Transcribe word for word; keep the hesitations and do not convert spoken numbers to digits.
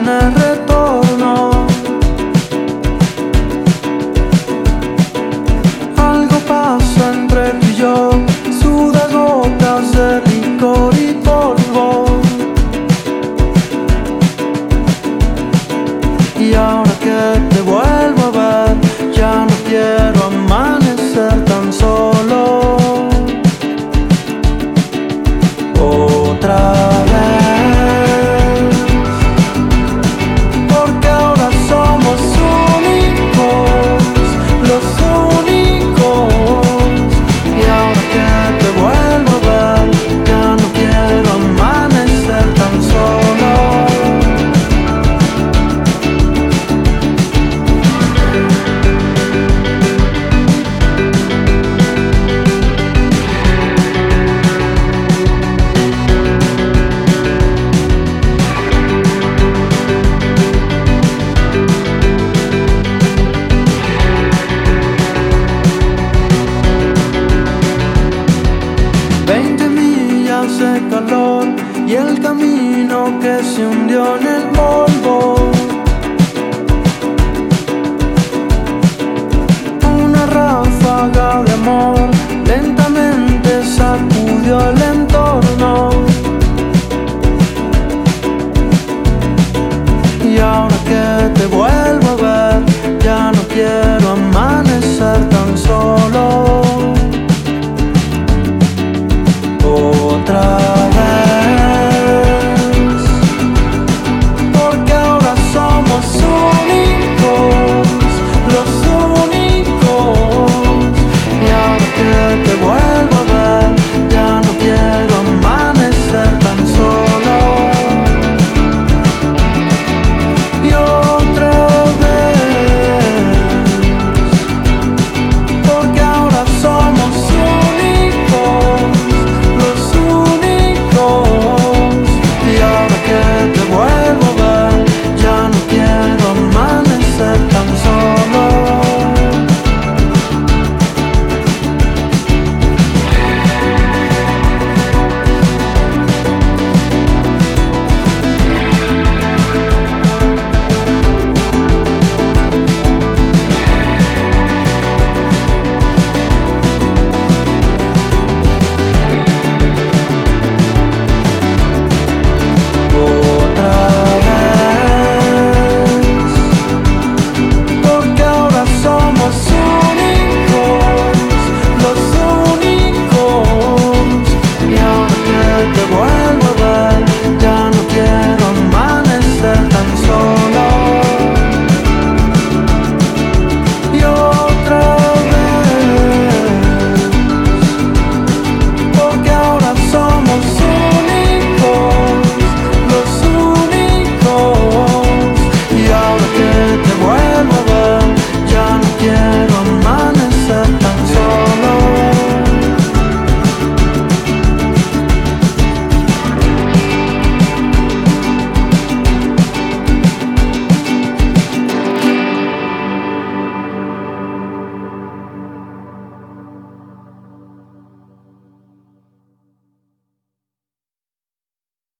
tiene retorno. Algo pasa entre tú y yo, sudas gotas de licor y polvo. Y ahora que te vuelvo a ver, ya no quiero amanecer tan solo. Otra vez, porque ahora somos únicos, los únicos. Y ahora que te vuelvo a ver, ya no quiero amanecer tan solo. Veinte millas de calor y el camino que se hundió en el